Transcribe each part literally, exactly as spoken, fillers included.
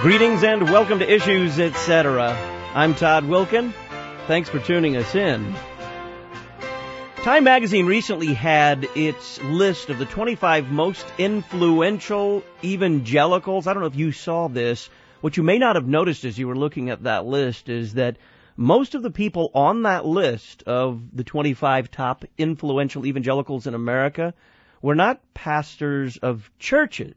Greetings and welcome to Issues, et cetera. I'm Todd Wilkin. Thanks for tuning us in. Time magazine recently had its list of the twenty-five most influential evangelicals. I don't know if you saw this. What you may not have noticed as you were looking at that list is that most of the people on that list of the twenty-five top influential evangelicals in America were not pastors of churches.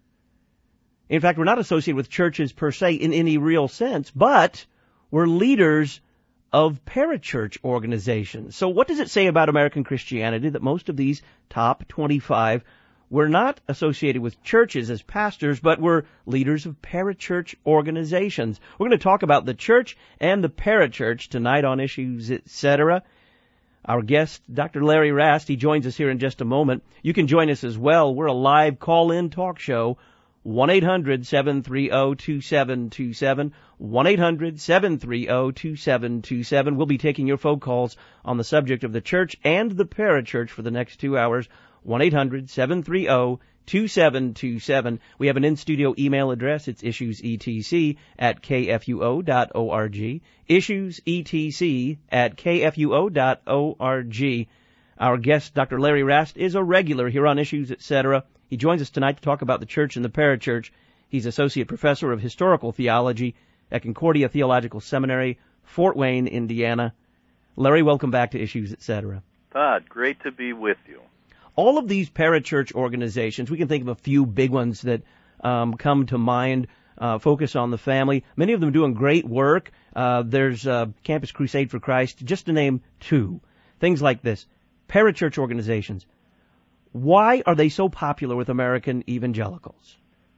In fact, we're not associated with churches per se in any real sense, but we're leaders of parachurch organizations. So what does it say about American Christianity that most of these top twenty-five were not associated with churches as pastors, but were leaders of parachurch organizations? We're going to talk about the church and the parachurch tonight on Issues, et cetera. Our guest, Doctor Larry Rast, he joins us here in just a moment. You can join us as well. We're a live call-in talk show. one eight hundred seven three zero two seven two seven, one eight hundred seven three zero two seven two seven. We'll be taking your phone calls on the subject of the church and the parachurch for the next two hours, one eight hundred seven three zero two seven two seven. We have an in-studio email address. It's issuesetc at kfuo dot org, issuesetc at kfuo dot org. Our guest, Doctor Larry Rast, is a regular here on Issues, et cetera. He joins us tonight to talk about the church and the parachurch. He's Associate Professor of Historical Theology at Concordia Theological Seminary, Fort Wayne, Indiana. Larry, welcome back to Issues, et cetera. Todd, great to be with you. All of these parachurch organizations, we can think of a few big ones that um, come to mind, uh, focus on the family. Many of them doing great work. Uh, there's uh, Campus Crusade for Christ, just to name two. Things like this. Parachurch organizations. Why are they so popular with American evangelicals?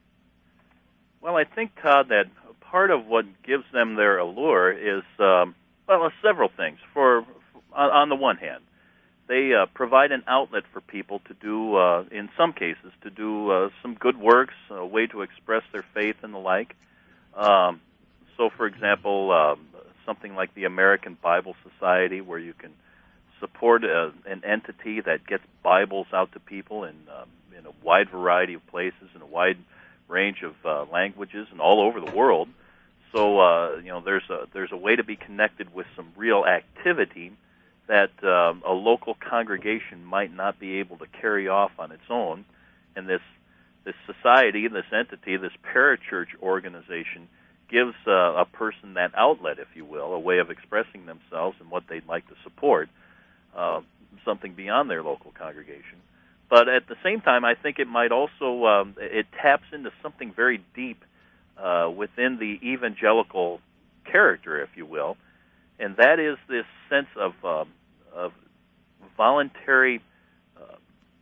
Well, I think, Todd, that part of what gives them their allure is, um, well, several things. For on, on the one hand, they uh, provide an outlet for people to do, uh, in some cases, to do uh, some good works, a way to express their faith and the like. Um, so, for example, uh, something like the American Bible Society, where you can support a, an entity that gets Bibles out to people in um, in a wide variety of places, in a wide range of uh, languages, and all over the world. So uh, you know, there's a there's a way to be connected with some real activity that um, a local congregation might not be able to carry off on its own, and this this society, this entity, this parachurch organization gives uh, a person that outlet, if you will, a way of expressing themselves and what they'd like to support. Uh, something beyond their local congregation. But at the same time, I think it might also, um, it taps into something very deep uh, within the evangelical character, if you will, and that is this sense of, um, of voluntary, uh,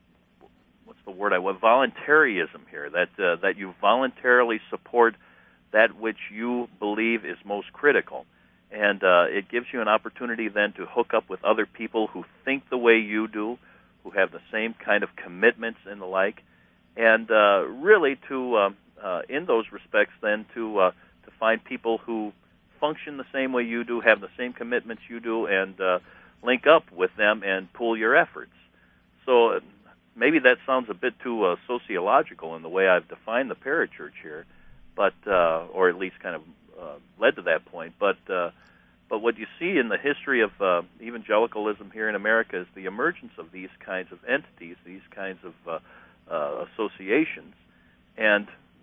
what's the word I want, voluntarism here, that, uh, that you voluntarily support that which you believe is most critical. And uh, it gives you an opportunity then to hook up with other people who think the way you do, who have the same kind of commitments and the like, and uh, really to, um, uh, in those respects, then to uh, to find people who function the same way you do, have the same commitments you do, and uh, link up with them and pool your efforts. So uh, maybe that sounds a bit too uh, sociological in the way I've defined the parachurch here, but uh, or at least kind of Uh, led to that point, but uh, but what you see in the history of uh, evangelicalism here in America is the emergence of these kinds of entities, these kinds of uh, uh, associations, and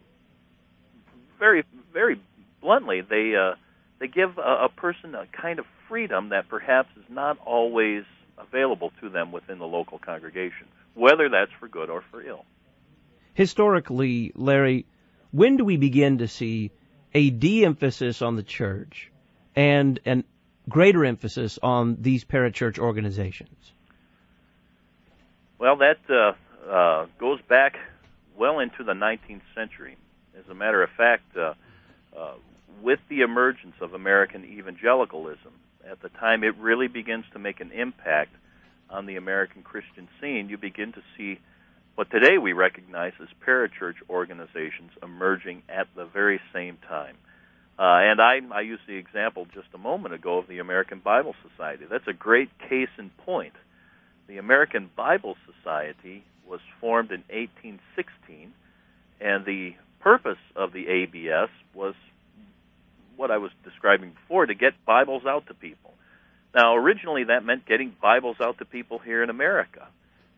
very very bluntly, they uh, they give a, a person a kind of freedom that perhaps is not always available to them within the local congregation, whether that's for good or for ill. Historically, Larry, when do we begin to see a de-emphasis on the church and a greater emphasis on these parachurch organizations? Well, that uh, uh, goes back well into the nineteenth century. As a matter of fact, uh, uh, with the emergence of American evangelicalism, at the time it really begins to make an impact on the American Christian scene, you begin to see what today we recognize as parachurch organizations emerging at the very same time. Uh, and I, I used the example just a moment ago of the American Bible Society. That's a great case in point. The American Bible Society was formed in eighteen sixteen, and the purpose of the A B S was what I was describing before, to get Bibles out to people. Now, originally that meant getting Bibles out to people here in America.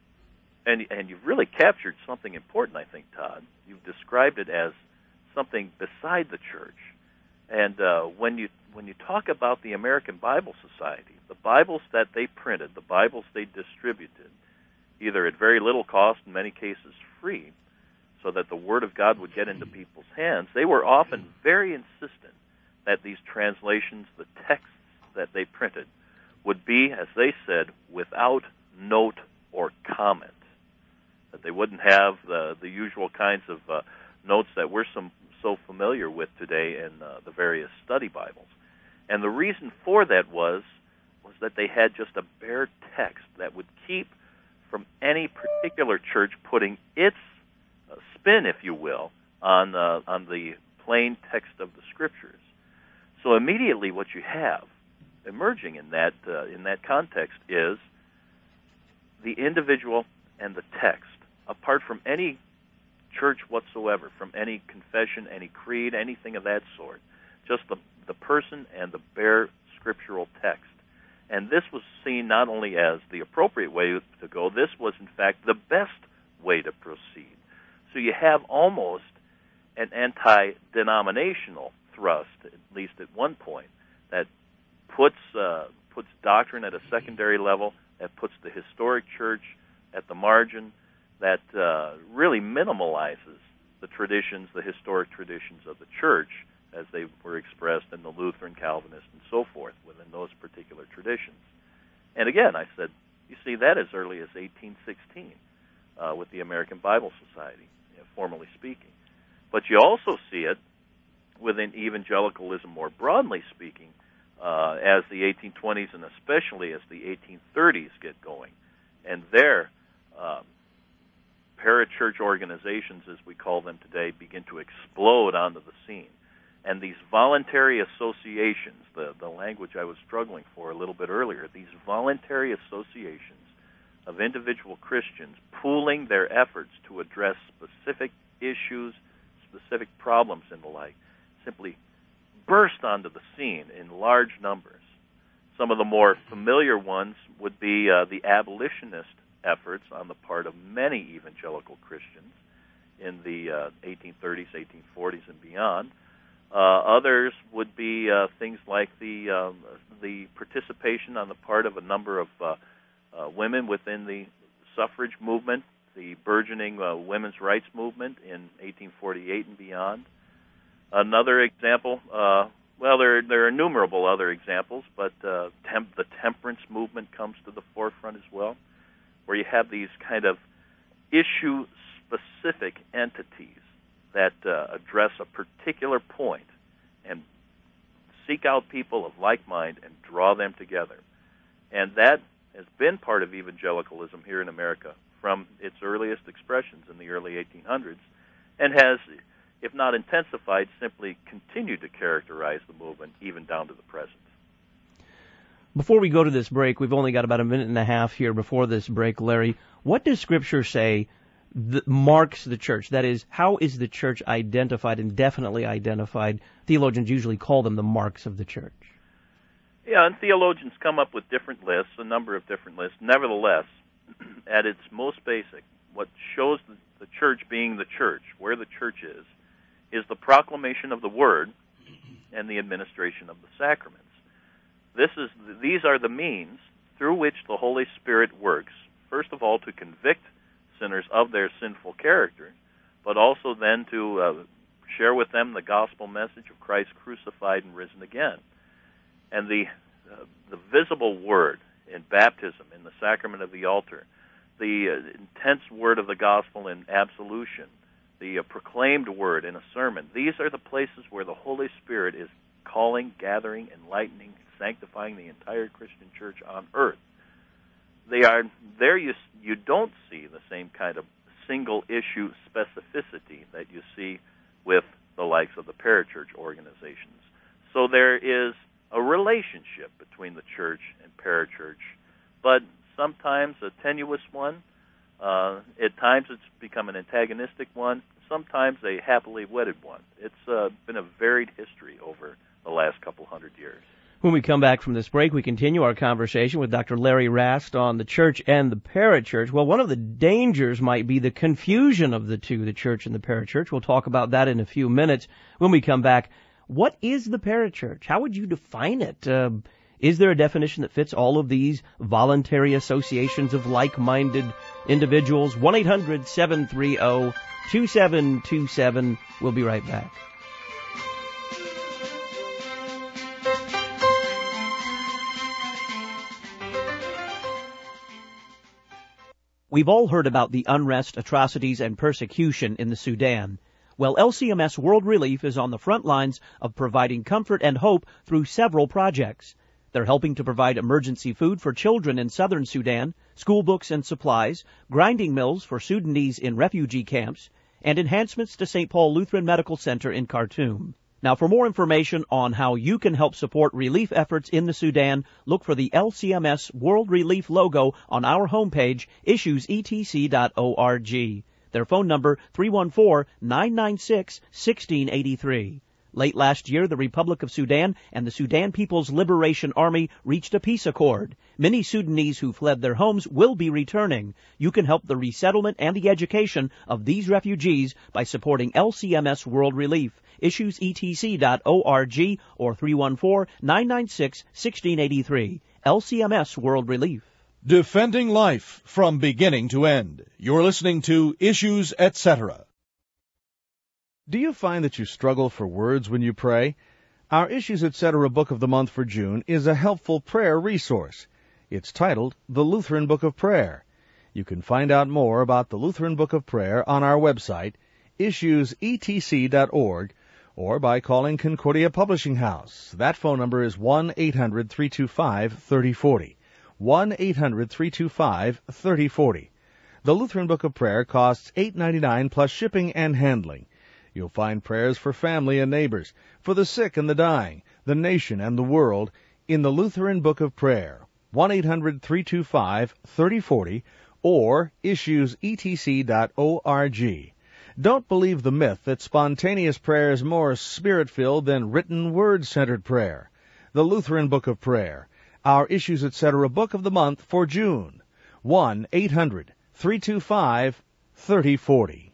And and you've really captured something important, I think, Todd. You've described it as something beside the church. And uh, when you when you talk about the American Bible Society, the Bibles that they printed, the Bibles they distributed, either at very little cost, in many cases free, so that the Word of God would get into people's hands, they were often very insistent that these translations, the texts that they printed, would be, as they said, without note or comment. That they wouldn't have the, the usual kinds of uh, notes that we're some, so familiar with today in uh, the various study Bibles. And the reason for that was, was that they had just a bare text that would keep from any particular church putting its uh, spin, if you will, on, uh, on the plain text of the Scriptures. So immediately what you have emerging in that uh, in that context is the individual and the text, apart from any church whatsoever, from any confession, any creed, anything of that sort, just the, the person and the bare scriptural text. And this was seen not only as the appropriate way to go, this was in fact the best way to proceed. So you have almost an anti-denominational thrust, at least at one point, that puts uh, puts doctrine at a secondary level, that puts the historic church at the margin, that uh, really minimalizes the traditions, the historic traditions of the church as they were expressed in the Lutheran, Calvinist, and so forth within those particular traditions. And again, I said, you see that as early as eighteen sixteen uh, with the American Bible Society, you know, formally speaking. But you also see it within evangelicalism more broadly speaking, uh, as the eighteen twenties and especially as the eighteen thirties get going. And there, um, parachurch organizations, as we call them today, begin to explode onto the scene. And these voluntary associations, the, the language I was struggling for a little bit earlier, these voluntary associations of individual Christians pooling their efforts to address specific issues, specific problems and the like, simply burst onto the scene in large numbers. Some of the more familiar ones would be uh, the abolitionist efforts on the part of many evangelical Christians in the uh, eighteen thirties, eighteen forties, and beyond. Uh, others would be uh, things like the um, the participation on the part of a number of uh, uh, women within the suffrage movement, the burgeoning uh, women's rights movement in eighteen forty-eight and beyond. Another example, uh, well, there there are innumerable other examples, but uh, temp- the temperance movement comes to the forefront as well, where you have these kind of issue-specific entities that uh, address a particular point and seek out people of like mind and draw them together. And that has been part of evangelicalism here in America from its earliest expressions in the early eighteen hundreds, and has, if not intensified, simply continued to characterize the movement even down to the present. Before we go to this break, we've only got about a minute and a half here before this break, Larry. What does Scripture say that marks the church? That is, how is the church identified and definitely identified? Theologians usually call them the marks of the church. Yeah, and theologians come up with different lists, a number of different lists. Nevertheless, at its most basic, what shows the church being the church, where the church is, is the proclamation of the Word and the administration of the sacraments. This is these are the means through which the Holy Spirit works, first of all, to convict sinners of their sinful character, but also then to uh, share with them the gospel message of Christ crucified and risen again. And the uh, the visible word in baptism, in the sacrament of the altar, the uh, intense word of the gospel in absolution, the uh, proclaimed word in a sermon, these are the places where the Holy Spirit is calling, gathering, enlightening, sanctifying the entire Christian church on earth. They are there. You you don't see the same kind of single issue specificity that you see with the likes of the parachurch organizations. So there is a relationship between the church and parachurch, but sometimes a tenuous one. Uh, at times it's become become an antagonistic one, sometimes a happily wedded one. It's uh, been a varied history over the last couple hundred years. When we come back from this break, we continue our conversation with Doctor Larry Rast on the church and the parachurch. Well, one of the dangers might be the confusion of the two, the church and the parachurch. We'll talk about that in a few minutes. When we come back, what is the parachurch? How would you define it? Uh, is there a definition that fits all of these voluntary associations of like-minded individuals? one eight hundred seven three zero two seven two seven. We'll be right back. We've all heard about the unrest, atrocities, and persecution in the Sudan. Well, L C M S World Relief is on the front lines of providing comfort and hope through several projects. They're helping to provide emergency food for children in southern Sudan, school books and supplies, grinding mills for Sudanese in refugee camps, and enhancements to Saint Paul Lutheran Medical Center in Khartoum. Now, for more information on how you can help support relief efforts in the Sudan, look for the L C M S World Relief logo on our homepage, issues e t c dot org. Their phone number, three one four, nine nine six, one six eight three. Late last year, the Republic of Sudan and the Sudan People's Liberation Army reached a peace accord. Many Sudanese who fled their homes will be returning. You can help the resettlement and the education of these refugees by supporting L C M S World Relief. issues e t c dot org or three one four, nine nine six, one six eight three. L C M S World Relief. Defending life from beginning to end. You're listening to Issues, et cetera. Do you find that you struggle for words when you pray? Our Issues, et cetera book of the month for June is a helpful prayer resource. It's titled The Lutheran Book of Prayer. You can find out more about the Lutheran Book of Prayer on our website, issues e t c dot org, or by calling Concordia Publishing House. That phone number is one eight hundred three two five three zero four zero. one eight hundred three two five three zero four zero. The Lutheran Book of Prayer costs eight dollars and ninety-nine cents plus shipping and handling. You'll find prayers for family and neighbors, for the sick and the dying, the nation and the world, in the Lutheran Book of Prayer. one eight hundred three two five three zero four zero or issues e t c dot org. Don't believe the myth that spontaneous prayer is more spirit-filled than written, word-centered prayer. The Lutheran Book of Prayer, our Issues, et cetera book of the month for June. one eight hundred three two five three zero four zero.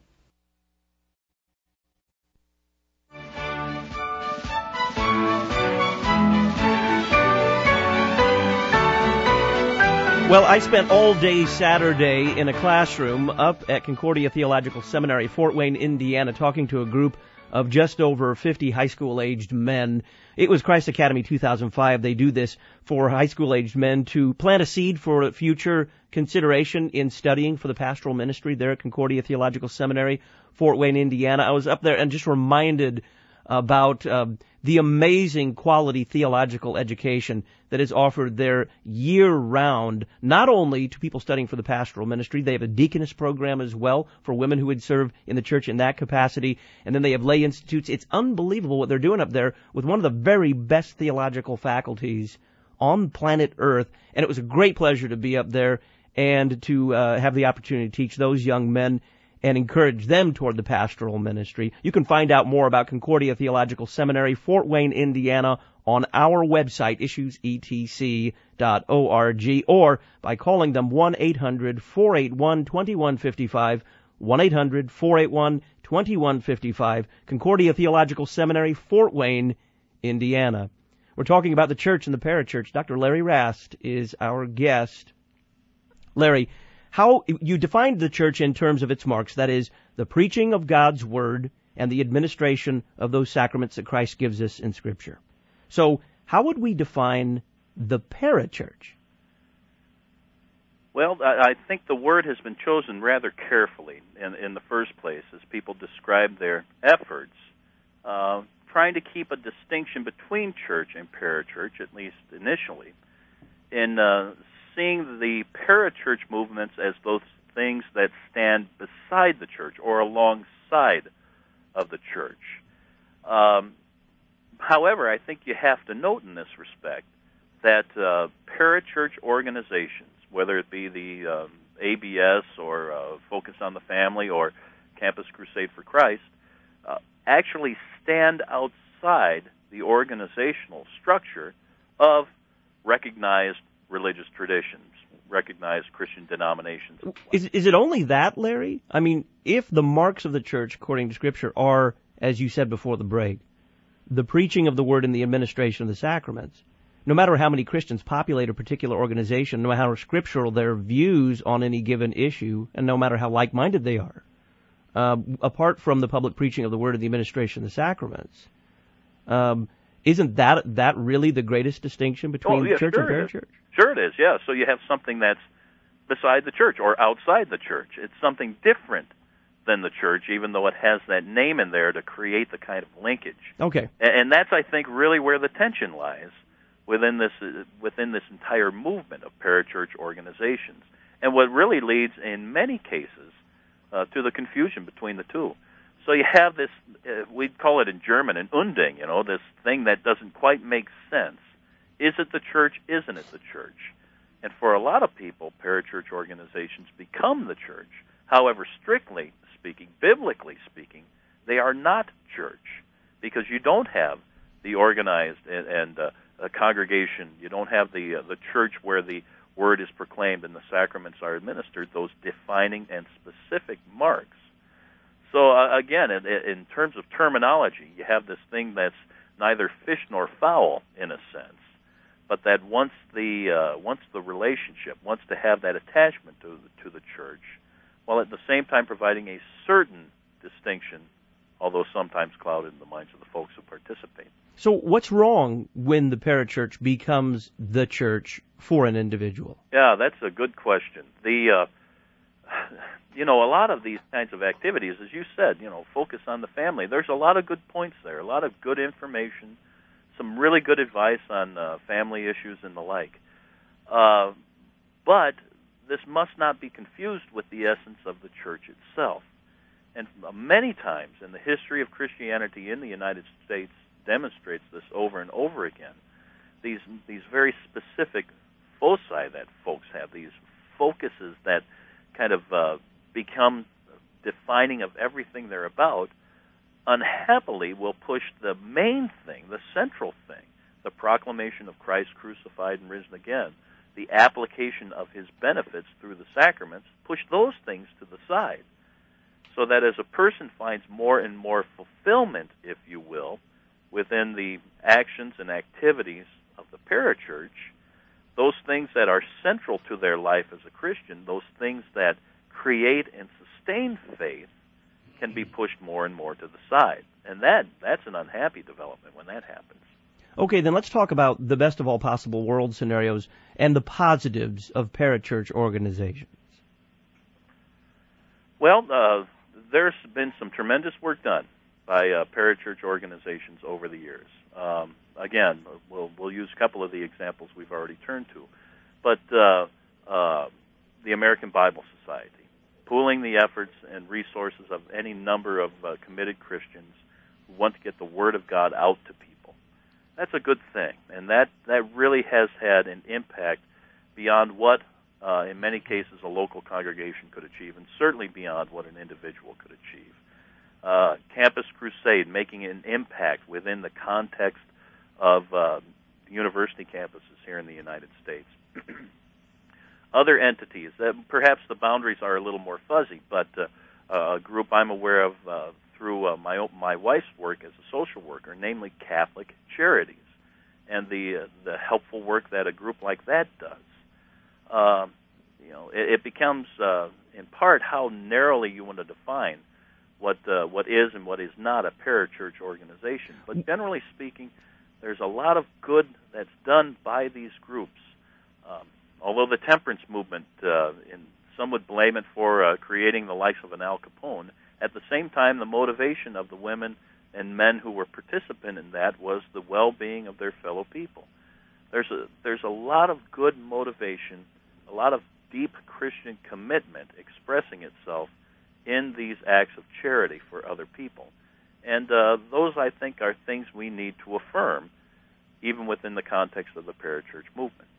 Well, I spent all day Saturday in a classroom up at Concordia Theological Seminary, Fort Wayne, Indiana, talking to a group of just over fifty high school-aged men. It was Christ Academy two thousand five. They do this for high school-aged men to plant a seed for future consideration in studying for the pastoral ministry there at Concordia Theological Seminary, Fort Wayne, Indiana. I was up there and just reminded about uh, the amazing quality theological education that is offered there year-round, not only to people studying for the pastoral ministry. They have a deaconess program as well for women who would serve in the church in that capacity, and then they have lay institutes. It's unbelievable what they're doing up there with one of the very best theological faculties on planet Earth, and it was a great pleasure to be up there and to uh, have the opportunity to teach those young men and encourage them toward the pastoral ministry. You can find out more about Concordia Theological Seminary, Fort Wayne, Indiana, on our website, issues e t c dot org, or by calling them one eight hundred four eight one two one five five, one eight hundred four eight one two one five five, Concordia Theological Seminary, Fort Wayne, Indiana. We're talking about the church and the parachurch. Doctor Larry Rast is our guest. Larry, how you defined the church in terms of its marks, that is, the preaching of God's Word and the administration of those sacraments that Christ gives us in Scripture. So how would we define the parachurch? Well, I think the word has been chosen rather carefully in, in the first place as people describe their efforts, uh, trying to keep a distinction between church and parachurch, at least initially, in uh, seeing the parachurch movements as those things that stand beside the church or alongside of the church. Um, however, I think you have to note in this respect that uh, parachurch organizations, whether it be the um, A B S or uh, Focus on the Family or Campus Crusade for Christ, uh, actually stand outside the organizational structure of recognized religious traditions, recognized Christian denominations. Is, is it only that, Larry? I mean, if the marks of the church, according to Scripture, are, as you said before the break, the preaching of the Word and the administration of the sacraments, no matter how many Christians populate a particular organization, no matter how scriptural their views on any given issue, and no matter how like-minded they are, uh, apart from the public preaching of the Word and the administration of the sacraments, um, isn't that that really the greatest distinction between oh, yeah, church sure and parachurch? Sure it is, yeah. So you have something that's beside the church or outside the church. It's something different than the church, even though it has that name in there to create the kind of linkage. Okay. And that's, I think, really where the tension lies within this uh, within this entire movement of parachurch organizations, and what really leads, in many cases, uh, to the confusion between the two. So you have this, uh, we'd call it in German an Unding, you know, this thing that doesn't quite make sense. Is it the church? Isn't it the church? And for a lot of people, parachurch organizations become the church. However, strictly speaking, biblically speaking, they are not church, because you don't have the organized and, and uh, a congregation. You don't have the uh, the church where the word is proclaimed and the sacraments are administered, those defining and specific marks. So uh, again, in, in terms of terminology, you have this thing that's neither fish nor fowl in a sense, but that wants the uh, wants the relationship, wants to have that attachment to the, to the church, while at the same time providing a certain distinction, although sometimes clouded in the minds of the folks who participate. So what's wrong when the parachurch becomes the church for an individual? Yeah, that's a good question. The, uh, you know, a lot of these kinds of activities, as you said, you know, focus on the family. There's a lot of good points there, a lot of good information, some really good advice on uh, family issues and the like. Uh, but this must not be confused with the essence of the church itself. And many times in the history of Christianity in the United States demonstrates this over and over again. These these very specific foci that folks have, these focuses that kind of uh, become defining of everything they're about, unhappily will push the main thing, the central thing, the proclamation of Christ crucified and risen again, the application of his benefits through the sacraments, push those things to the side. So that as a person finds more and more fulfillment, if you will, within the actions and activities of the parachurch, those things that are central to their life as a Christian, those things that create and sustain faith, can be pushed more and more to the side. And that that's an unhappy development when that happens. Okay, then let's talk about the best of all possible world scenarios and the positives of parachurch organizations. Well, uh, there's been some tremendous work done by uh, parachurch organizations over the years. Um, again, we'll, we'll use a couple of the examples we've already turned to. But uh, uh, the American Bible Society, pooling the efforts and resources of any number of uh, committed Christians who want to get the Word of God out to people. That's a good thing, and that, that really has had an impact beyond what, uh, in many cases, a local congregation could achieve, and certainly beyond what an individual could achieve. Uh, Campus Crusade, making an impact within the context of uh, university campuses here in the United States. Other entities, that perhaps the boundaries are a little more fuzzy, but uh, a group I'm aware of uh, through uh, my my wife's work as a social worker, namely Catholic Charities, and the uh, the helpful work that a group like that does. Uh, you know, it, it becomes uh, in part how narrowly you want to define what uh, what is and what is not a parachurch organization. But generally speaking, there's a lot of good that's done by these groups. Um, although the temperance movement, uh, in, some would blame it for uh, creating the likes of an Al Capone, at the same time the motivation of the women and men who were participant in that was the well-being of their fellow people. There's a, there's a lot of good motivation, a lot of deep Christian commitment expressing itself in these acts of charity for other people. And uh, those, I think, are things we need to affirm, even within the context of the parachurch movement.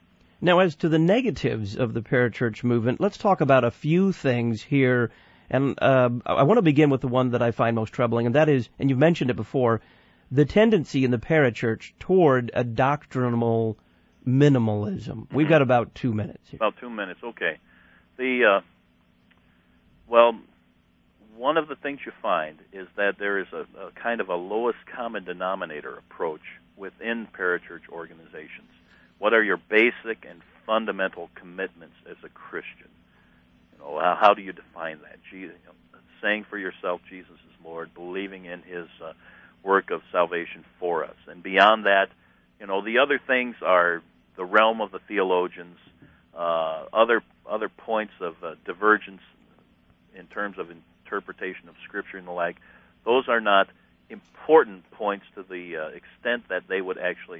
Now, as to the negatives of the parachurch movement, let's talk about a few things here. And uh, I want to begin with the one that I find most troubling, and that is, and you've mentioned it before, the tendency in the parachurch toward a doctrinal minimalism. We've got about two minutes here. About two minutes, okay. The uh, well, one of the things you find is that there is a, a kind of a lowest common denominator approach within parachurch organizations. What are your basic and fundamental commitments as a Christian? You know, how, how do you define that? Jesus, you know, saying for yourself Jesus is Lord, believing in His uh, work of salvation for us, and beyond that, you know, the other things are the realm of the theologians, uh, other other points of uh, divergence in terms of interpretation of Scripture and the like. Those are not important points to the uh, extent that they would actually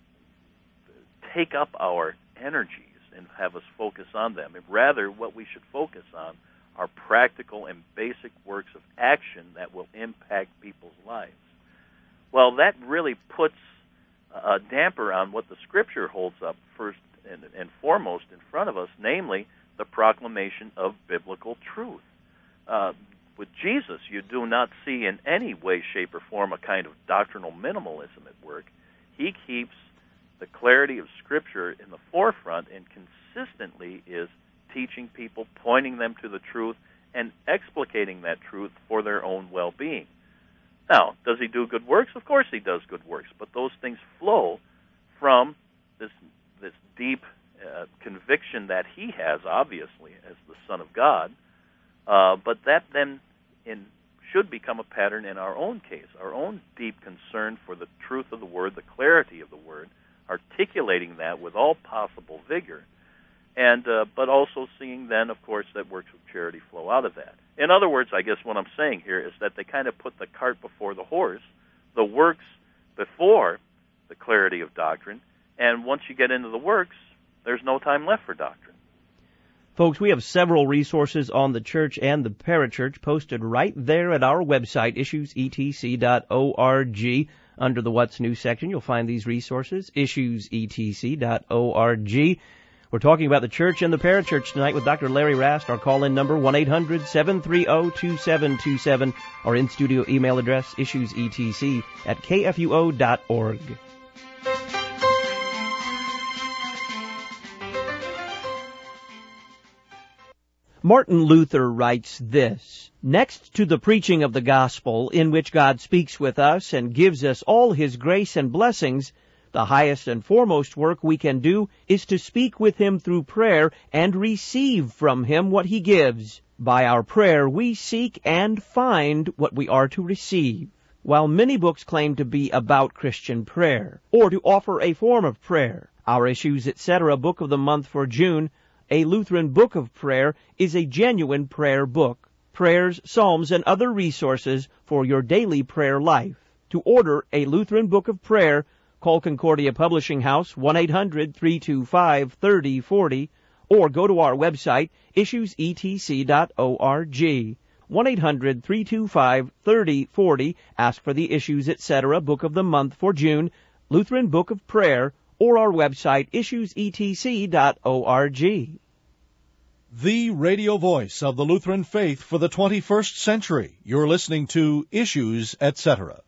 take up our energies and have us focus on them. And rather, what we should focus on are practical and basic works of action that will impact people's lives. Well, that really puts a damper on what the Scripture holds up first and, and foremost in front of us, namely the proclamation of biblical truth. Uh, with Jesus, you do not see in any way, shape, or form a kind of doctrinal minimalism at work. He keeps the clarity of Scripture in the forefront and consistently is teaching people, pointing them to the truth, and explicating that truth for their own well-being. Now, does he do good works? Of course he does good works, but those things flow from this this deep uh, conviction that he has, obviously, as the Son of God, uh, but that then in, should become a pattern in our own case, our own deep concern for the truth of the Word, the clarity of the Word, articulating that with all possible vigor, and uh, but also seeing then, of course, that works of charity flow out of that. In other words, I guess what I'm saying here is that they kind of put the cart before the horse, the works before the clarity of doctrine, and once you get into the works, there's no time left for doctrine. Folks, we have several resources on the church and the parachurch posted right there at our website, issues e t c dot org. Under the What's New section, you'll find these resources, issues e t c dot org. We're talking about the church and the parachurch tonight with Doctor Larry Rast. Our call-in number, one eight hundred seven three zero two seven two seven. Our in-studio email address, issuesetc at k f u o dot org. Martin Luther writes this: "Next to the preaching of the gospel, in which God speaks with us and gives us all His grace and blessings, the highest and foremost work we can do is to speak with Him through prayer and receive from Him what He gives. By our prayer we seek and find what we are to receive." While many books claim to be about Christian prayer, or to offer a form of prayer, our Issues, et cetera book of the month for June, A Lutheran Book of Prayer, is a genuine prayer book. Prayers, psalms, and other resources for your daily prayer life. To order A Lutheran Book of Prayer, call Concordia Publishing House, one eight hundred three two five three zero four zero, or go to our website, issues e t c dot org. one eight hundred three two five three zero four zero. Ask for the Issues, et cetera Book of the Month for June, Lutheran Book of Prayer, or our website, issues e t c dot org. The radio voice of the Lutheran faith for the twenty-first century. You're listening to Issues, et cetera.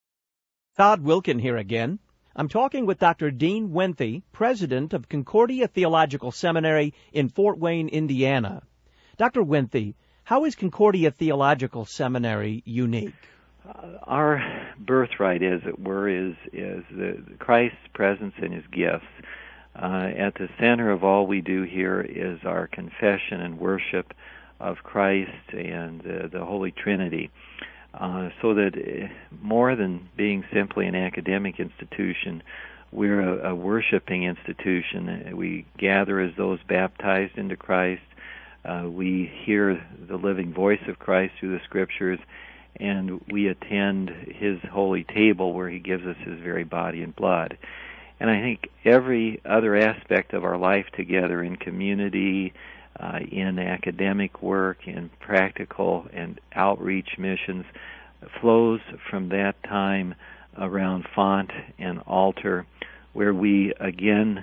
Todd Wilken here again. I'm talking with Doctor Dean Winthy, president of Concordia Theological Seminary in Fort Wayne, Indiana. Doctor Winthy, how is Concordia Theological Seminary unique? Uh, our birthright, as it were, is is the, Christ's presence and His gifts. Uh, at the center of all we do here is our confession and worship of Christ and uh, the Holy Trinity. Uh, so that uh, more than being simply an academic institution, we're a, a worshiping institution. We gather as those baptized into Christ. Uh, we hear the living voice of Christ through the Scriptures, and we attend His holy table where He gives us His very body and blood. And I think every other aspect of our life together, in community, uh, in academic work, in practical and outreach missions, flows from that time around font and altar, where we again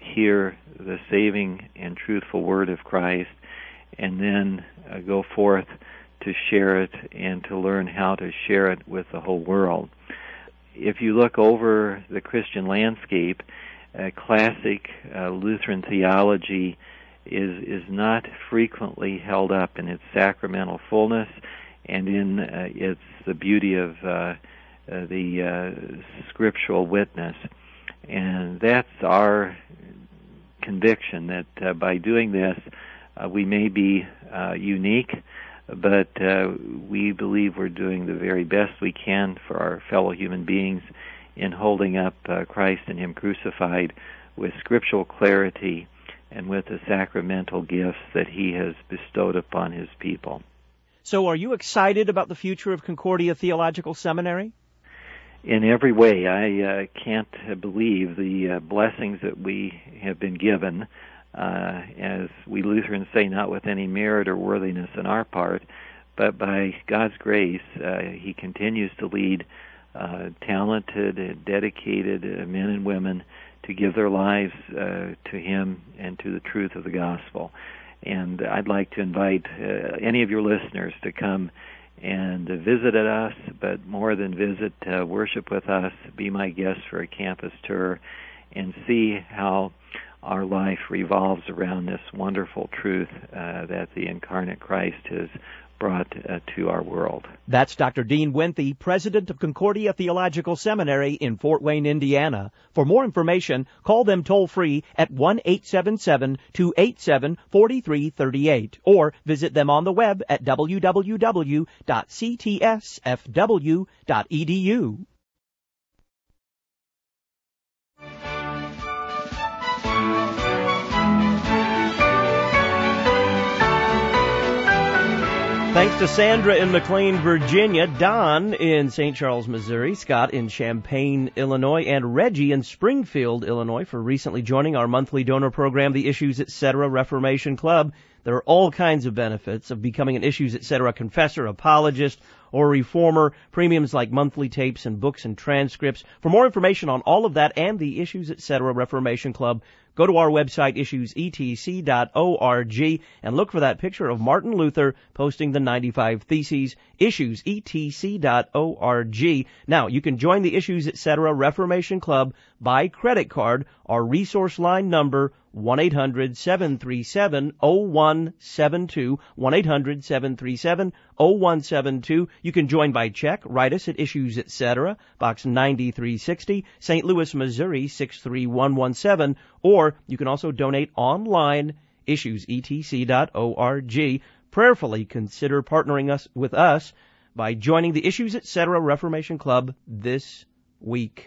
hear the saving and truthful word of Christ, and then uh, go forth to share it and to learn how to share it with the whole world. If you look over the Christian landscape, uh, classic uh, Lutheran theology is is not frequently held up in its sacramental fullness and in uh, its the beauty of uh, uh, the uh, scriptural witness. And that's our conviction that uh, by doing this, uh, we may be uh, unique, but uh, we believe we're doing the very best we can for our fellow human beings in holding up uh, Christ and Him crucified with scriptural clarity and with the sacramental gifts that He has bestowed upon His people. So are you excited about the future of Concordia Theological Seminary? In every way. I uh, can't believe the uh, blessings that we have been given, uh, as we Lutherans say, not with any merit or worthiness on our part, but by God's grace, uh, He continues to lead uh, talented, dedicated uh, men and women to give their lives uh, to Him and to the truth of the gospel. And I'd like to invite uh, any of your listeners to come and uh, visit at us, but more than visit, uh, worship with us, be my guest for a campus tour, and see how our life revolves around this wonderful truth uh, that the incarnate Christ has brought uh, to our world. That's Doctor Dean Winthy, president of Concordia Theological Seminary in Fort Wayne, Indiana. For more information, call them toll-free at one eight seven seven, two eight seven, four three three eight or visit them on the web at w w w dot c t s f w dot e d u. Thanks to Sandra in McLean, Virginia, Don in Saint Charles, Missouri, Scott in Champaign, Illinois, and Reggie in Springfield, Illinois, for recently joining our monthly donor program, the Issues Etc. Reformation Club. There are all kinds of benefits of becoming an Issues Etc. confessor, apologist, or reformer, premiums like monthly tapes and books and transcripts. For more information on all of that and the Issues Etc. Reformation Club, go to our website, issues e t c dot org, and look for that picture of Martin Luther posting the ninety-five Theses, issues e t c dot org. Now, you can join the Issues Etc. Reformation Club by credit card. Our resource line number, one eight hundred, seven three seven, zero one seven two, one eight hundred, seven three seven, zero one seven two. You can join by check. Write us at Issues Etc., Box ninety-three sixty, Saint Louis, Missouri, six three one one seven, or you can also donate online, issues e t c dot org. Prayerfully consider partnering us with us by joining the Issues Etc. Reformation Club this week.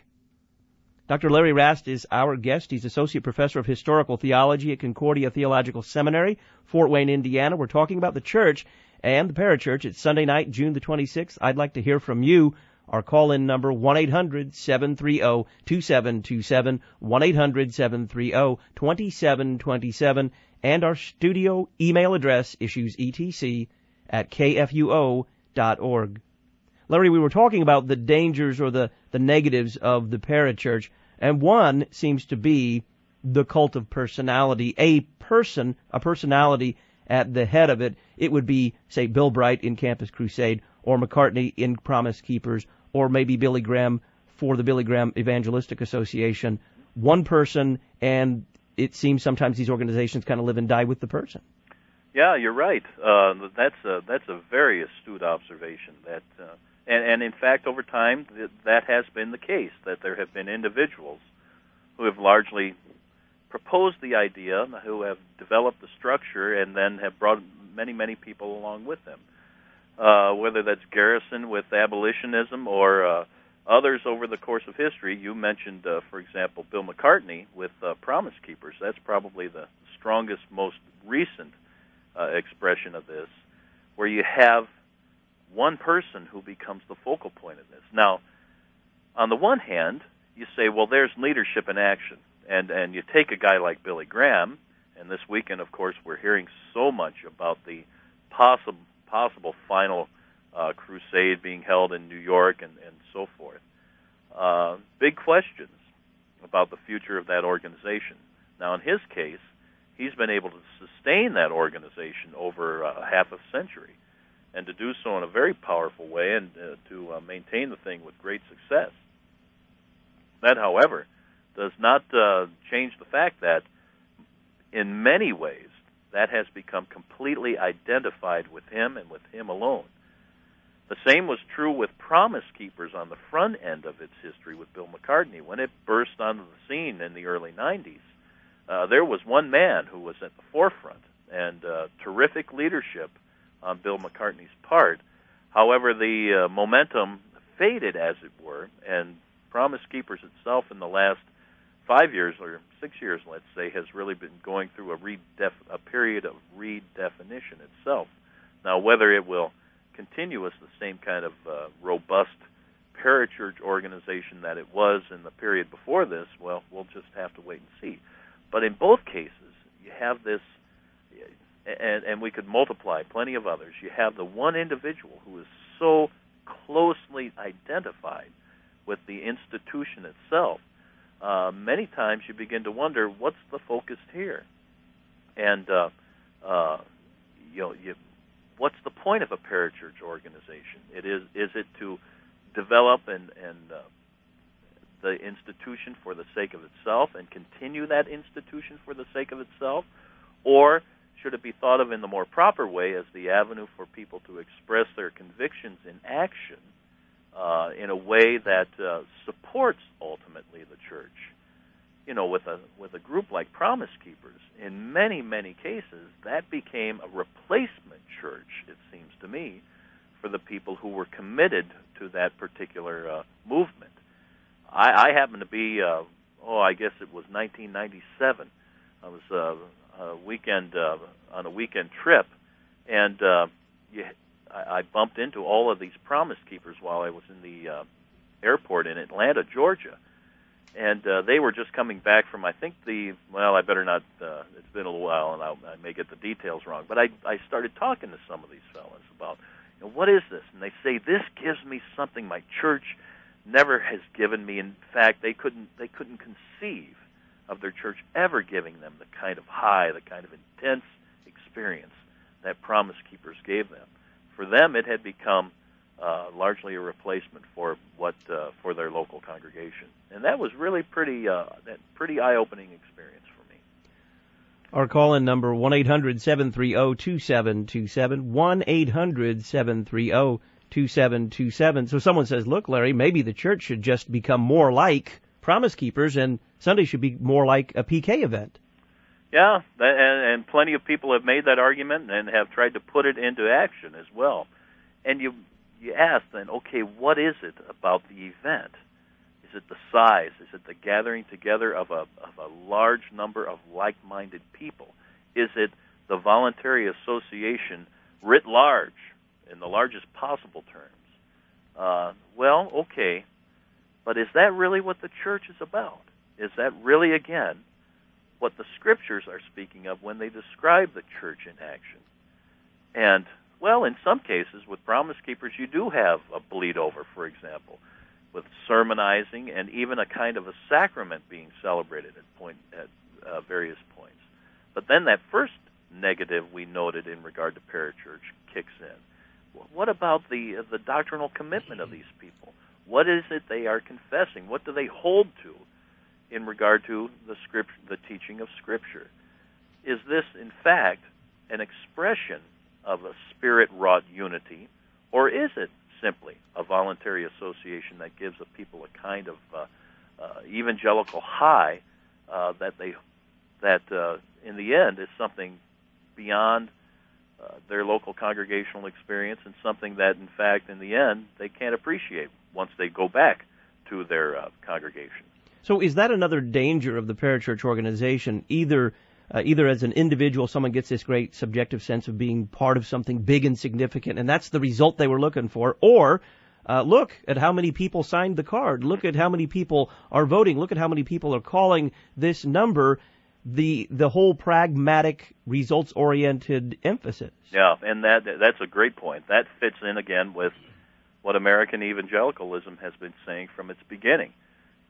Doctor Larry Rast is our guest. He's Associate Professor of Historical Theology at Concordia Theological Seminary, Fort Wayne, Indiana. We're talking about the church and the parachurch. It's Sunday night, June the twenty-sixth. I'd like to hear from you. Our call-in number, one eight hundred, seven three zero, two seven two seven, one eight hundred, seven three zero, two seven two seven, and our studio email address, issuesetc at k f u o dot org. Larry, we were talking about the dangers or the, the negatives of the parachurch, and one seems to be the cult of personality. A person, a personality at the head of it. It would be, say, Bill Bright in Campus Crusade, or McCartney in Promise Keepers, or maybe Billy Graham for the Billy Graham Evangelistic Association. One person, and it seems sometimes these organizations kind of live and die with the person. Yeah, you're right. Uh, that's a that's a very astute observation. That uh, and, and in fact, over time, th- that has been the case. That there have been individuals who have largely proposed the idea, who have developed the structure, and then have brought many, many people along with them. Uh, whether that's Garrison with abolitionism or uh, others over the course of history. You mentioned, uh, for example, Bill McCartney with uh, Promise Keepers. That's probably the strongest, most recent uh, expression of this, where you have one person who becomes the focal point of this. Now, on the one hand, you say, well, there's leadership in action. And, and you take a guy like Billy Graham, and this weekend, of course, we're hearing so much about the possible possible final uh, crusade being held in New York and, and so forth. Uh, big questions about the future of that organization. Now, in his case, he's been able to sustain that organization over uh, half a century, and to do so in a very powerful way, and uh, to uh, maintain the thing with great success. That, however, does not uh, change the fact that in many ways that has become completely identified with him and with him alone. The same was true with Promise Keepers on the front end of its history with Bill McCartney. When it burst onto the scene in the early nineties, uh, there was one man who was at the forefront, and uh, terrific leadership on Bill McCartney's part. However, the uh, momentum faded, as it were, and Promise Keepers itself in the last five years or six years, let's say, has really been going through a, redef- a period of redefinition itself. Now, whether it will continue as the same kind of uh, robust parachurch organization that it was in the period before this, well, we'll just have to wait and see. But in both cases, you have this, and, and we could multiply plenty of others. You have the one individual who is so closely identified with the institution itself. Uh, many times you begin to wonder, what's the focus here? And, uh, uh, you know, you, what's the point of a parachurch organization? It is, is it to develop and, and uh, the institution for the sake of itself and continue that institution for the sake of itself? Or should it be thought of in the more proper way as the avenue for people to express their convictions in action uh, in a way that uh, supports ultimately the church? You know, with a with a group like Promise Keepers, in many, many cases, that became a replacement church, it seems to me, for the people who were committed to that particular uh, movement. I, I happen to be, uh, oh, I guess it was nineteen ninety-seven. I was uh, a weekend uh, on a weekend trip, and uh, you, I, I bumped into all of these Promise Keepers while I was in the uh, airport in Atlanta, Georgia. And uh, they were just coming back from, I think, the, well, I better not, uh, it's been a little while, and I'll, I may get the details wrong, but I, I started talking to some of these fellas about, you know, what is this? And they say, this gives me something my church never has given me. In fact, they couldn't, they couldn't conceive of their church ever giving them the kind of high, the kind of intense experience that Promise Keepers gave them. For them, it had become Uh, largely a replacement for what uh, for their local congregation, and that was really pretty uh, that pretty eye-opening experience for me. Our call-in number one eight hundred seven three zero two seven two seven one eight hundred seven three zero two seven two seven. So someone says, "Look, Larry, maybe the church should just become more like Promise Keepers, and Sunday should be more like a P K event." Yeah, that, and, and plenty of people have made that argument and have tried to put it into action as well. And you. You ask then, okay, what is it about the event? Is it the size? Is it the gathering together of a of a large number of like-minded people? Is it the voluntary association writ large, in the largest possible terms? Uh, well, okay, but is that really what the church is about? Is that really, again, what the Scriptures are speaking of when they describe the church in action? And well, in some cases, with Promise Keepers, you do have a bleed over, for example, with sermonizing and even a kind of a sacrament being celebrated at point at uh, various points. But then that first negative we noted in regard to parachurch kicks in. What about the uh, the doctrinal commitment of these people? What is it they are confessing? What do they hold to in regard to the script, the teaching of Scripture? Is this, in fact, an expression of a spirit-wrought unity, or is it simply a voluntary association that gives a people a kind of uh, uh, evangelical high uh, that they that uh, in the end is something beyond uh, their local congregational experience, and something that, in fact, in the end, they can't appreciate once they go back to their uh, congregation? So is that another danger of the parachurch organization, either Uh, either as an individual, someone gets this great subjective sense of being part of something big and significant, and that's the result they were looking for, or uh, look at how many people signed the card, look at how many people are voting, look at how many people are calling this number, the the whole pragmatic, results-oriented emphasis. Yeah, and that that's a great point. That fits in again with what American evangelicalism has been saying from its beginning.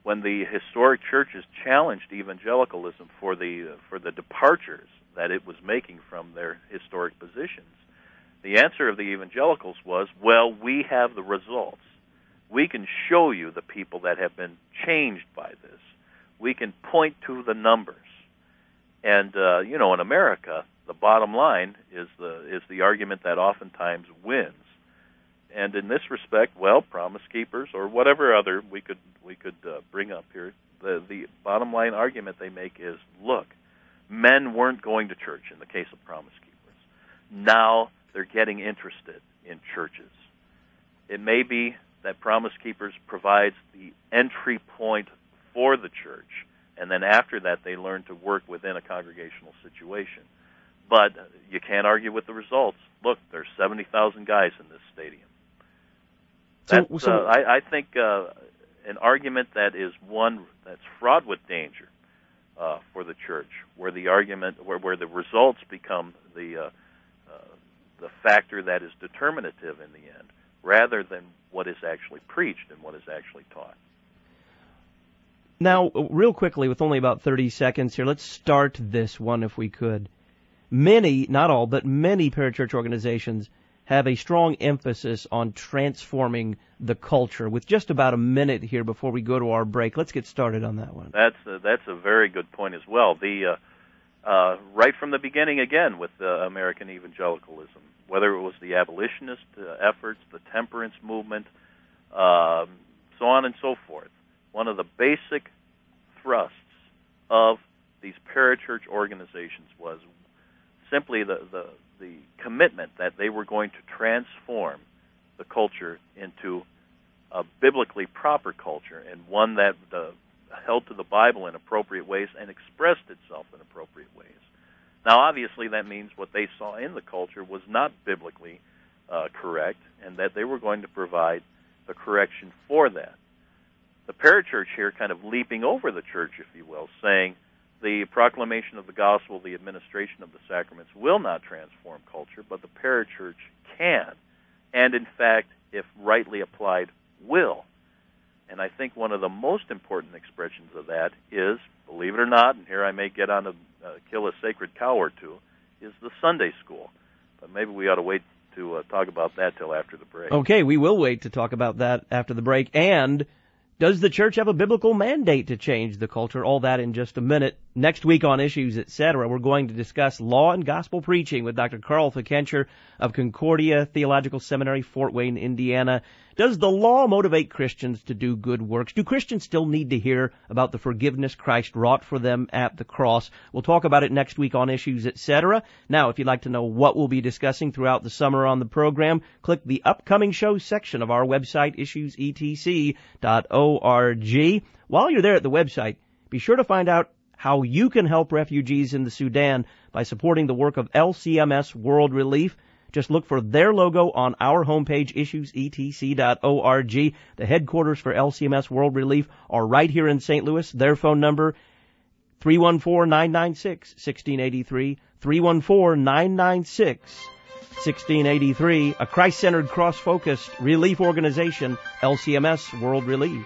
when the historic churches challenged evangelicalism for the for the departures that it was making from their historic positions, the answer of the evangelicals was, well, we have the results. We can show you the people that have been changed by this. We can point to the numbers. And, uh, you know, in America, the bottom line is the is the argument that oftentimes wins. And in this respect, well, Promise Keepers or whatever other we could we could uh, bring up here, the the bottom line argument they make is, look, men weren't going to church in the case of Promise Keepers. Now they're getting interested in churches. It may be that Promise Keepers provides the entry point for the church, and then after that they learn to work within a congregational situation. But you can't argue with the results. Look, there's seventy thousand guys in this stadium. That's, so, so, uh, I, I think uh, an argument that is one that's fraught with danger uh, for the church, where the argument, where, where the results become the uh, uh, the factor that is determinative in the end, rather than what is actually preached and what is actually taught. Now, real quickly, with only about thirty seconds here, let's start this one if we could. Many, not all, but many parachurch organizations have a strong emphasis on transforming the culture. With just about a minute here before we go to our break, let's get started on that one. That's a, that's a very good point as well. The uh, uh, right from the beginning, again, with uh, American evangelicalism, whether it was the abolitionist uh, efforts, the temperance movement, um, so on and so forth, one of the basic thrusts of these parachurch organizations was simply the, the the commitment that they were going to transform the culture into a biblically proper culture, and one that uh, held to the Bible in appropriate ways and expressed itself in appropriate ways. Now, obviously, that means what they saw in the culture was not biblically uh, correct, and that they were going to provide the correction for that. The parachurch here kind of leaping over the church, if you will, saying, the proclamation of the gospel, the administration of the sacraments will not transform culture, but the parachurch can, and in fact, if rightly applied, will. And I think one of the most important expressions of that is, believe it or not, and here I may get on to uh, kill a sacred cow or two, is the Sunday school. But maybe we ought to wait to uh, talk about that till after the break. Okay, we will wait to talk about that after the break. And does the church have a biblical mandate to change the culture? All that in just a minute. Next week on Issues, et cetera, we're going to discuss law and gospel preaching with Doctor Carl Fikentscher of Concordia Theological Seminary, Fort Wayne, Indiana. Does the law motivate Christians to do good works? Do Christians still need to hear about the forgiveness Christ wrought for them at the cross? We'll talk about it next week on Issues, et cetera. Now, if you'd like to know what we'll be discussing throughout the summer on the program, click the upcoming shows section of our website, issues e t c dot org. While you're there at the website, be sure to find out how you can help refugees in the Sudan by supporting the work of L C M S World Relief. Just look for their logo on our homepage, issues e t c dot org. The headquarters for L C M S World Relief are right here in Saint Louis. Their phone number, three one four, nine nine six, one six eight three, three one four, nine nine six, one six eight three, a Christ-centered, cross-focused relief organization, L C M S World Relief.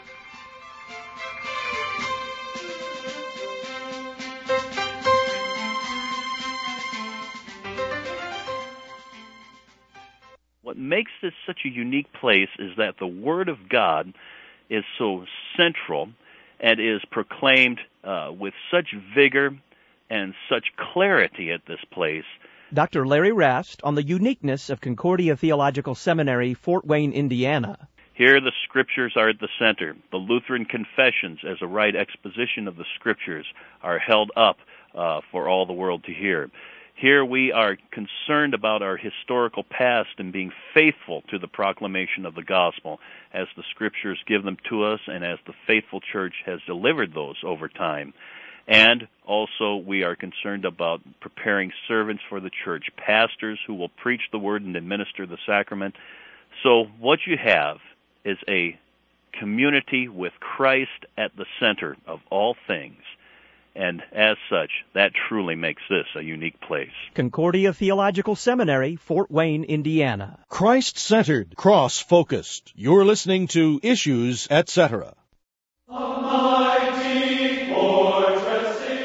What makes this such a unique place is that the Word of God is so central and is proclaimed uh, with such vigor and such clarity at this place. Doctor Larry Rast on the uniqueness of Concordia Theological Seminary, Fort Wayne, Indiana. Here the Scriptures are at the center. The Lutheran confessions, as a right exposition of the Scriptures, are held up uh, for all the world to hear. Here we are concerned about our historical past and being faithful to the proclamation of the gospel as the Scriptures give them to us and as the faithful church has delivered those over time. And also we are concerned about preparing servants for the church, pastors who will preach the word and administer the sacrament. So what you have is a community with Christ at the center of all things. And as such, that truly makes this a unique place. Concordia Theological Seminary, Fort Wayne, Indiana. Christ-centered, cross-focused. You're listening to Issues, et cetera.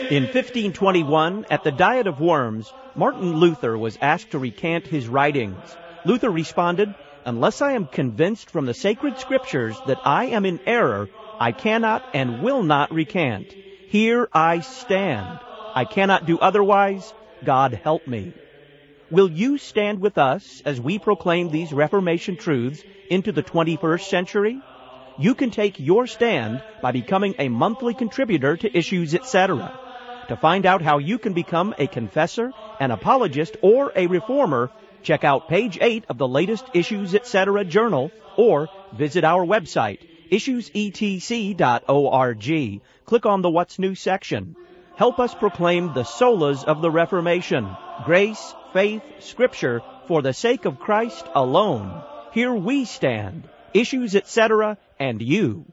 In fifteen twenty-one, at the Diet of Worms, Martin Luther was asked to recant his writings. Luther responded, "Unless I am convinced from the sacred scriptures that I am in error, I cannot and will not recant. Here I stand. I cannot do otherwise. God help me." Will you stand with us as we proclaim these Reformation truths into the twenty-first century? You can take your stand by becoming a monthly contributor to Issues, et cetera. To find out how you can become a confessor, an apologist, or a reformer, check out page eight of the latest Issues, et cetera journal, or visit our website, issues e t c dot org. Click on the What's New section. Help us proclaim the solas of the Reformation, grace, faith, Scripture, for the sake of Christ alone. Here we stand, Issues, et cetera, and you.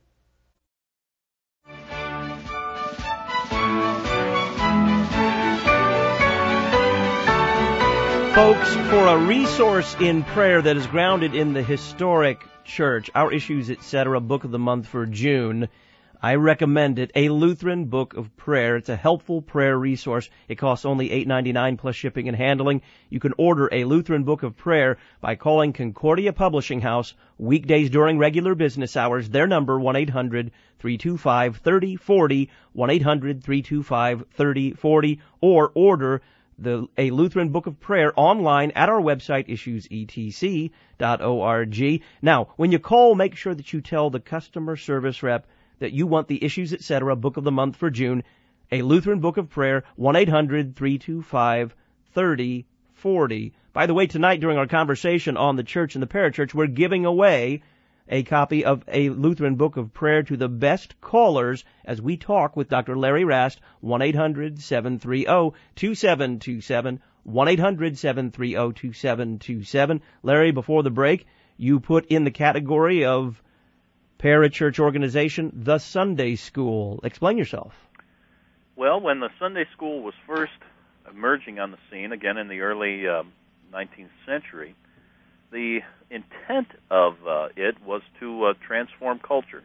Folks, for a resource in prayer that is grounded in the historic church, our Issues, et cetera, book of the month for June, I recommend it, A Lutheran Book of Prayer. It's a helpful prayer resource. It costs only eight ninety-nine plus shipping and handling. You can order A Lutheran Book of Prayer by calling Concordia Publishing House weekdays during regular business hours. Their number, one eight hundred three two five three oh four oh, one eight hundred three two five three oh four oh, or order the A Lutheran Book of Prayer online at our website, issues e t c dot org. Now, when you call, make sure that you tell the customer service rep that you want the Issues, et cetera, Book of the Month for June, A Lutheran Book of Prayer, one eight hundred three two five three oh four oh. By the way, tonight during our conversation on the church and the parachurch, we're giving away a copy of A Lutheran Book of Prayer to the best callers as we talk with Doctor Larry Rast, one eight hundred seven three zero two seven two seven, one eight hundred seven three zero two seven two seven. Larry, before the break, you put in the category of parachurch organization the Sunday School. Explain yourself. Well, when the Sunday School was first emerging on the scene, again in the early um, nineteenth century, the intent of uh, it was to uh, transform culture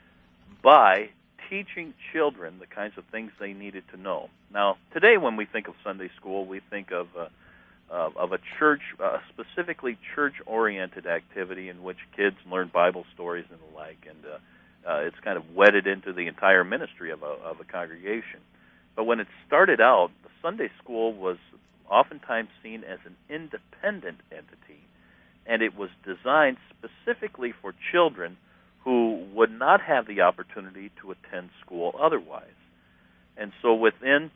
by teaching children the kinds of things they needed to know. Now, today when we think of Sunday School, we think of uh, uh, of a church, uh, specifically church-oriented activity in which kids learn Bible stories and the like, and uh, uh, it's kind of wedded into the entire ministry of a, of a congregation. But when it started out, the Sunday School was oftentimes seen as an independent entity, and it was designed specifically for children who would not have the opportunity to attend school otherwise. And so within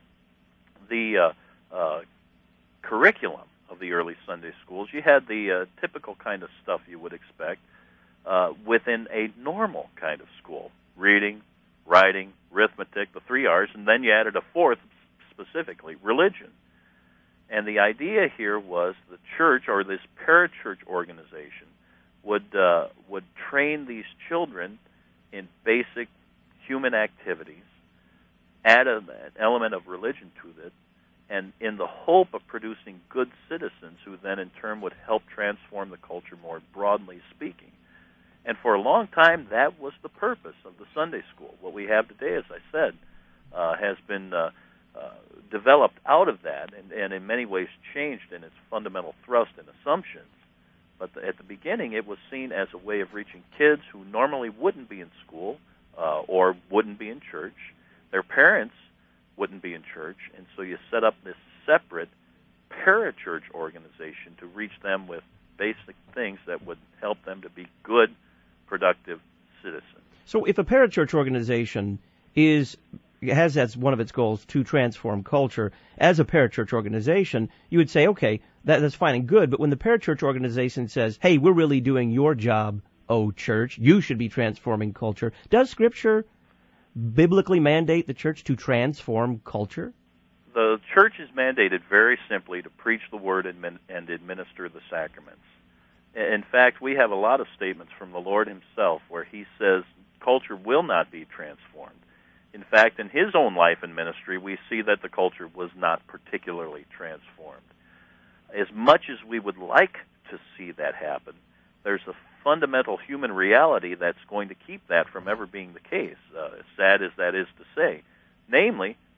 the uh, uh, curriculum of the early Sunday schools, you had the uh, typical kind of stuff you would expect uh, within a normal kind of school: reading, writing, arithmetic, the three R's, and then you added a fourth, specifically religion. And the idea here was the church, or this parachurch organization, would uh, would train these children in basic human activities, add a, an element of religion to it, and in the hope of producing good citizens who then in turn would help transform the culture more broadly speaking. And for a long time, that was the purpose of the Sunday School. What we have today, as I said, uh, has been uh, uh, developed out of that and, and in many ways changed in its fundamental thrust and assumptions. But the, at the beginning, it was seen as a way of reaching kids who normally wouldn't be in school uh, or wouldn't be in church. Their parents wouldn't be in church, and so you set up this separate parachurch organization to reach them with basic things that would help them to be good, productive citizens. So if a parachurch organization is has as one of its goals to transform culture, as a parachurch organization, you would say, okay, that, that's fine and good, but when the parachurch organization says, hey, we're really doing your job, oh church, you should be transforming culture, does Scripture biblically mandate the church to transform culture? The church is mandated very simply to preach the word and administer the sacraments. In fact, we have a lot of statements from the Lord himself where he says culture will not be transformed. In fact, in his own life and ministry, we see that the culture was not particularly transformed. As much as we would like to see that happen, there's a fundamental human reality that's going to keep that from ever being the case, uh, as sad as that is to say. Namely,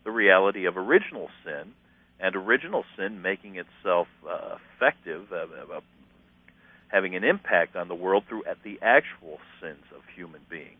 the reality of original sin, and original sin making itself uh, effective, uh, uh, having an impact on the world through at the actual sins of human beings.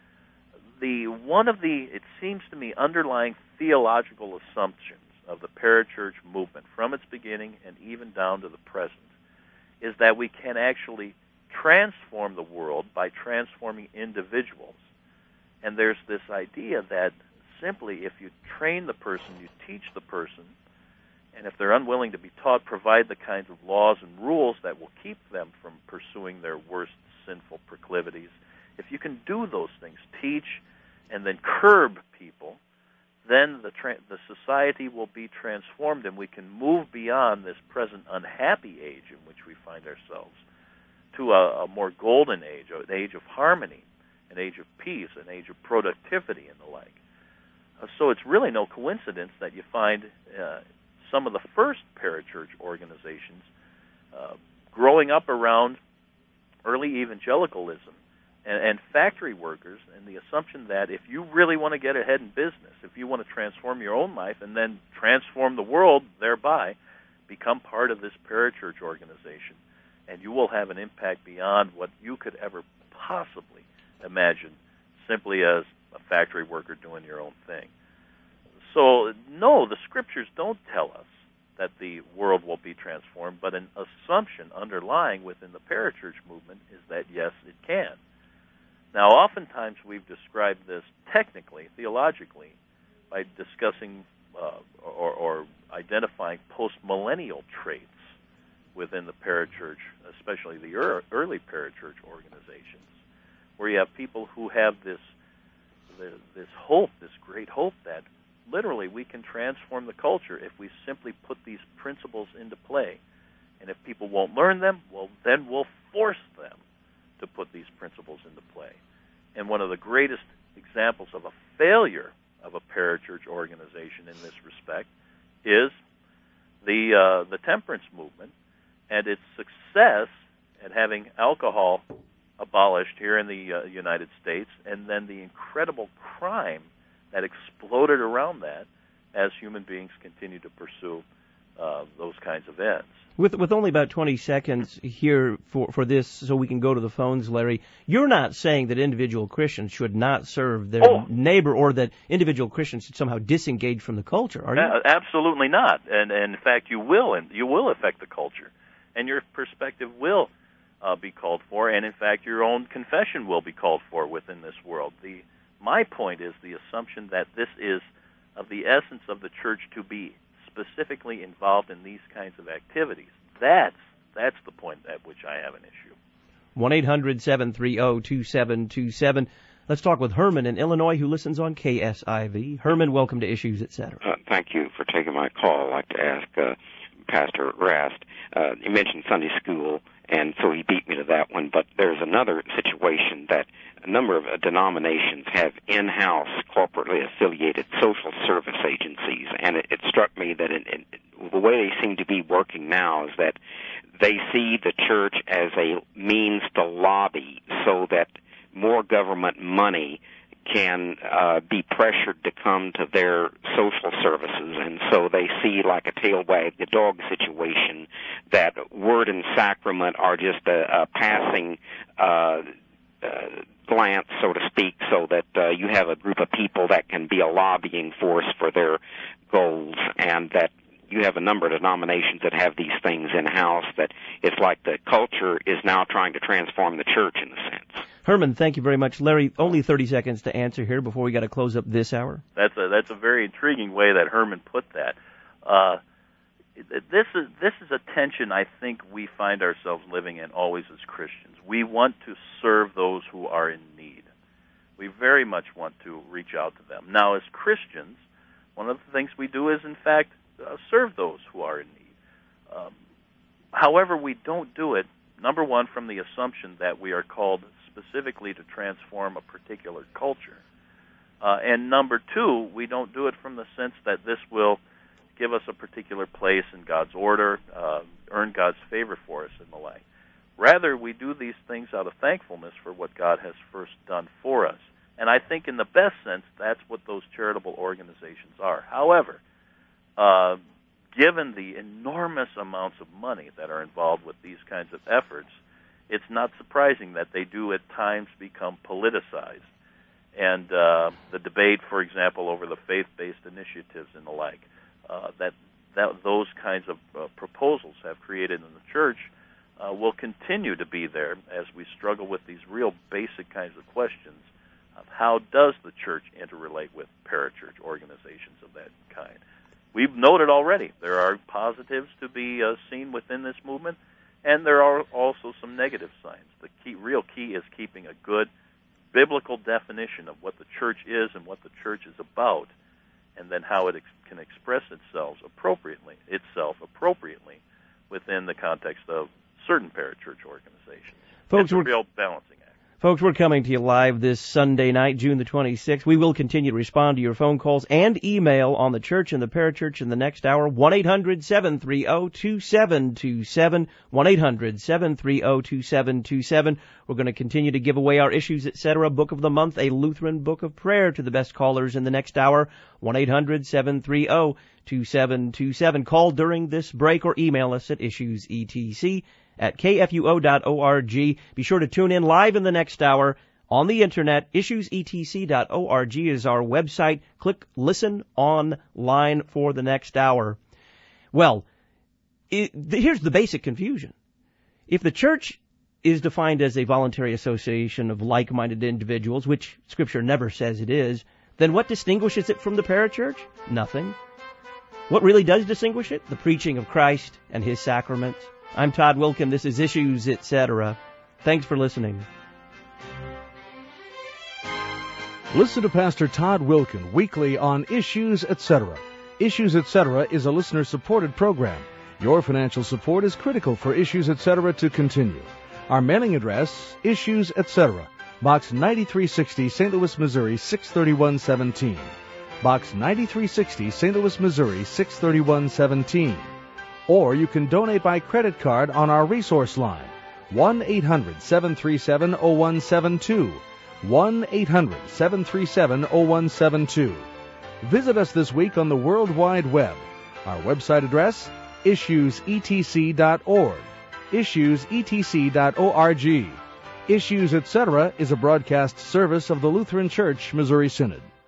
The one of the, it seems to me, underlying theological assumptions of the parachurch movement from its beginning and even down to the present is that we can actually transform the world by transforming individuals. And there's this idea that simply if you train the person, you teach the person, and if they're unwilling to be taught, provide the kinds of laws and rules that will keep them from pursuing their worst sinful proclivities. If you can do those things, teach and then curb people, then the tra- the society will be transformed, and we can move beyond this present unhappy age in which we find ourselves to a, a more golden age, an age of harmony, an age of peace, an age of productivity, and the like. Uh, so it's really no coincidence that you find uh, some of the first parachurch organizations uh, growing up around early evangelicalism and, and factory workers, and the assumption that if you really want to get ahead in business, if you want to transform your own life and then transform the world thereby, become part of this parachurch organization, and you will have an impact beyond what you could ever possibly imagine simply as a factory worker doing your own thing. So, no, the Scriptures don't tell us that the world will be transformed, but an assumption underlying within the parachurch movement is that, yes, it can. Now, oftentimes we've described this technically, theologically, by discussing uh, or, or identifying post-millennial traits within the parachurch, especially the er- early parachurch organizations, where you have people who have this, this hope, this great hope that literally we can transform the culture if we simply put these principles into play. And if people won't learn them, well, then we'll force them to put these principles into play. And one of the greatest examples of a failure of a parachurch organization in this respect is the uh, the temperance movement and its success at having alcohol abolished here in the uh, United States, and then the incredible crime that exploded around that as human beings continue to pursue uh, those kinds of ends. With with only about twenty seconds here for, for this, so we can go to the phones, Larry, you're not saying that individual Christians should not serve their oh. neighbor, or that individual Christians should somehow disengage from the culture, are you? Uh, absolutely not. And, and in fact, you will, and you will affect the culture. And your perspective will uh, be called for, and in fact, your own confession will be called for within this world. The My point is the assumption that this is of the essence of the church to be specifically involved in these kinds of activities. That's that's the point at which I have an issue. one eight hundred seven three zero two seven two seven. Let's talk with Herman in Illinois, who listens on K S I V. Herman, welcome to Issues, et cetera. Uh, thank you for taking my call. I'd like to ask uh, Pastor Rast, uh, you mentioned Sunday school, and so he beat me to that one, but there's another situation that a number of uh, denominations have in-house corporately affiliated social service agencies, and it, it struck me that in, in, the way they seem to be working now is that they see the church as a means to lobby so that more government money can uh, be pressured to come to their social services, and so they see like a tail wag the dog situation, that word and sacrament are just a, a passing uh, uh, glance, so to speak, so that uh, you have a group of people that can be a lobbying force for their goals, and that you have a number of denominations that have these things in-house, that it's like the culture is now trying to transform the church in a sense. Herman, thank you very much. Larry, only thirty seconds to answer here before we got to close up this hour. That's a that's a very intriguing way that Herman put that. Uh, this is this is a tension I think we find ourselves living in always as Christians. We want to serve those who are in need. We very much want to reach out to them. Now, as Christians, one of the things we do is, in fact, uh, serve those who are in need. Um, however, we don't do it, number one, from the assumption that we are called specifically to transform a particular culture. Uh, and number two, we don't do it from the sense that this will give us a particular place in God's order, uh, earn God's favor for us, and the like. Rather, we do these things out of thankfulness for what God has first done for us. And I think in the best sense, that's what those charitable organizations are. However, uh, given the enormous amounts of money that are involved with these kinds of efforts, it's not surprising that they do at times become politicized. And uh, the debate, for example, over the faith-based initiatives and the like, uh, that, that those kinds of uh, proposals have created in the church uh, will continue to be there as we struggle with these real basic kinds of questions of how does the church interrelate with parachurch organizations of that kind. We've noted already there are positives to be uh, seen within this movement, and there are also some negative signs. The key, real key is keeping a good biblical definition of what the church is and what the church is about, and then how it ex- can express itself appropriately, itself appropriately within the context of certain parachurch organizations. Folks, it's a real balancing act. Folks, we're coming to you live this Sunday night, June the twenty-sixth. We will continue to respond to your phone calls and email on the church and the parachurch in the next hour. one eight hundred seven three zero two seven two seven. one eight hundred seven three zero two seven two seven. We're going to continue to give away our Issues, et cetera. Book of the Month, a Lutheran Book of Prayer to the best callers in the next hour. one eight hundred seven three zero two seven two seven. Call during this break or email us at issuesetc at k f u o dot org. Be sure to tune in live in the next hour on the internet. issues e t c dot org is our website. Click Listen Online for the next hour. Well, it, the, here's the basic confusion. If the church is defined as a voluntary association of like-minded individuals, which Scripture never says it is, then what distinguishes it from the parachurch? Nothing. What really does distinguish it? The preaching of Christ and His sacraments. I'm Todd Wilkin. This is Issues, et cetera. Thanks for listening. Listen to Pastor Todd Wilkin weekly on Issues, et cetera. Issues, et cetera is a listener-supported program. Your financial support is critical for Issues, et cetera to continue. Our mailing address, Issues, et cetera. Box ninety-three sixty, Saint Louis, Missouri, six thirty-one seventeen. Box ninety-three sixty, Saint Louis, Missouri, six thirty-one seventeen. Or you can donate by credit card on our resource line, one eight hundred seven three seven oh one seven two, one eight hundred seven three seven oh one seven two. Visit us this week on the World Wide Web. Our website address, issues e t c dot org, issues e t c dot org. Issues, et cetera is a broadcast service of the Lutheran Church Missouri Synod.